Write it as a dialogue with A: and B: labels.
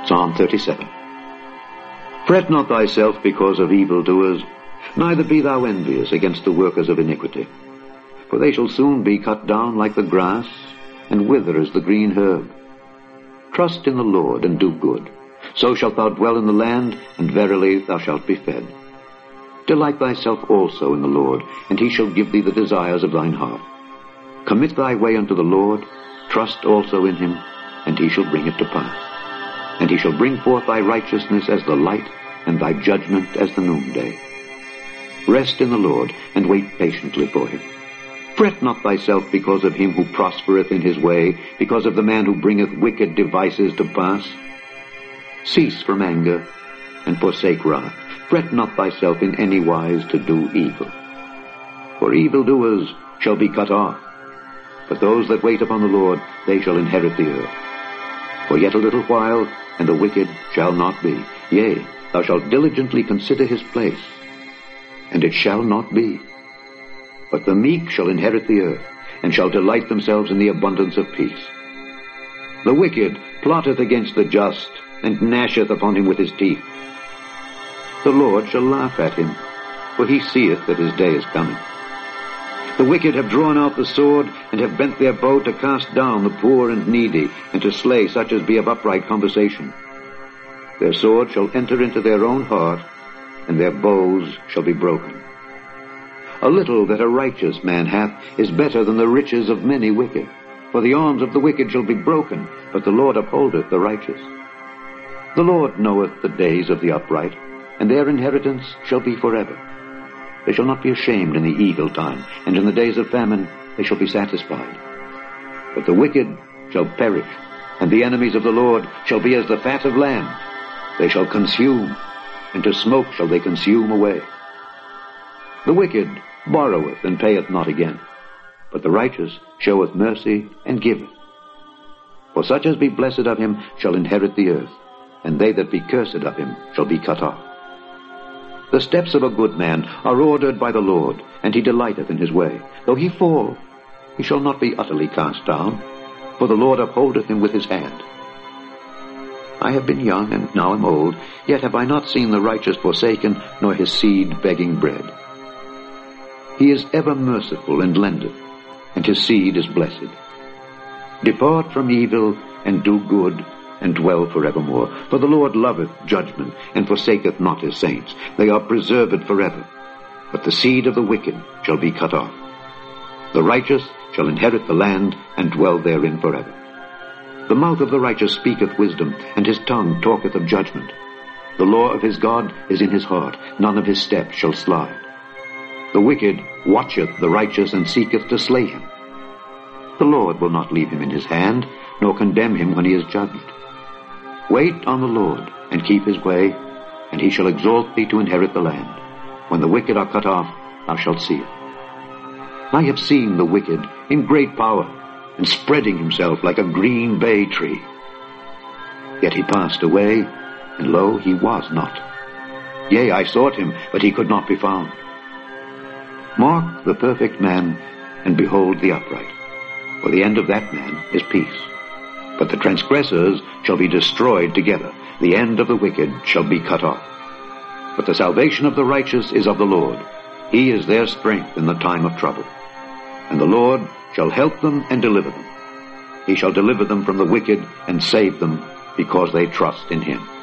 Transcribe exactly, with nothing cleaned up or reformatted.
A: Psalm thirty-seven. Fret not thyself because of evildoers, neither be thou envious against the workers of iniquity. For they shall soon be cut down like the grass, and wither as the green herb. Trust in the Lord, and do good. So shalt thou dwell in the land, and verily thou shalt be fed. Delight thyself also in the Lord, and he shall give thee the desires of thine heart. Commit thy way unto the Lord, trust also in him, and he shall bring it to pass. And he shall bring forth thy righteousness as the light, and thy judgment as the noonday. Rest in the Lord, and wait patiently for him. Fret not thyself because of him who prospereth in his way, because of the man who bringeth wicked devices to pass. Cease from anger, and forsake wrath. Fret not thyself in any wise to do evil. For evildoers shall be cut off, but those that wait upon the Lord, they shall inherit the earth. For yet a little while, and the wicked shall not be. Yea, thou shalt diligently consider his place, and it shall not be. But the meek shall inherit the earth, and shall delight themselves in the abundance of peace. The wicked plotteth against the just, and gnasheth upon him with his teeth. The Lord shall laugh at him, for he seeth that his day is coming. The wicked have drawn out the sword, and have bent their bow to cast down the poor and needy, and to slay such as be of upright conversation. Their sword shall enter into their own heart, and their bows shall be broken. A little that a righteous man hath is better than the riches of many wicked. For the arms of the wicked shall be broken, but the Lord upholdeth the righteous. The Lord knoweth the days of the upright, and their inheritance shall be forever. They shall not be ashamed in the evil time, and in the days of famine they shall be satisfied. But the wicked shall perish, and the enemies of the Lord shall be as the fat of lambs. They shall consume, and to smoke shall they consume away. The wicked borroweth and payeth not again, but the righteous showeth mercy and giveth. For such as be blessed of him shall inherit the earth, and they that be cursed of him shall be cut off. The steps of a good man are ordered by the Lord, and he delighteth in his way. Though he fall, he shall not be utterly cast down, for the Lord upholdeth him with his hand. I have been young, and now am old, yet have I not seen the righteous forsaken, nor his seed begging bread. He is ever merciful and lendeth, and his seed is blessed. Depart from evil, and do good, and dwell forevermore. For the Lord loveth judgment, and forsaketh not his saints. They are preserved forever, but the seed of the wicked shall be cut off. The righteous shall inherit the land, and dwell therein forever. The mouth of the righteous speaketh wisdom, and his tongue talketh of judgment. The law of his God is in his heart, none of his steps shall slide. The wicked watcheth the righteous, and seeketh to slay him. The Lord will not leave him in his hand, nor condemn him when he is judged. Wait on the Lord, and keep his way, and he shall exalt thee to inherit the land. When the wicked are cut off, thou shalt see it. I have seen the wicked in great power, and spreading himself like a green bay tree. Yet he passed away, and lo, he was not. Yea, I sought him, but he could not be found. Mark the perfect man, and behold the upright. For the end of that man is peace. But the transgressors shall be destroyed together. The end of the wicked shall be cut off. But the salvation of the righteous is of the Lord. He is their strength in the time of trouble. And the Lord shall help them and deliver them. He shall deliver them from the wicked and save them, because they trust in him.